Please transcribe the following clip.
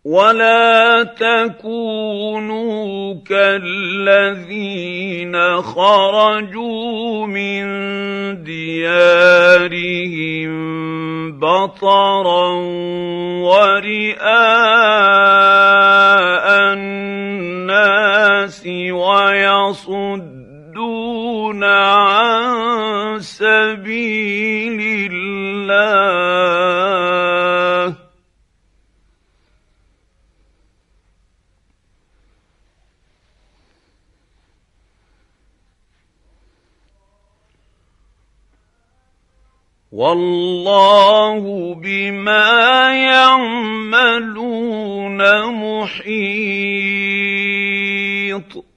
ولا تكونوا كالذين خرجوا من ديارهم بطرا ورئاء الناس ويصدون عن سبيل الله. والله بما يعملون محيط.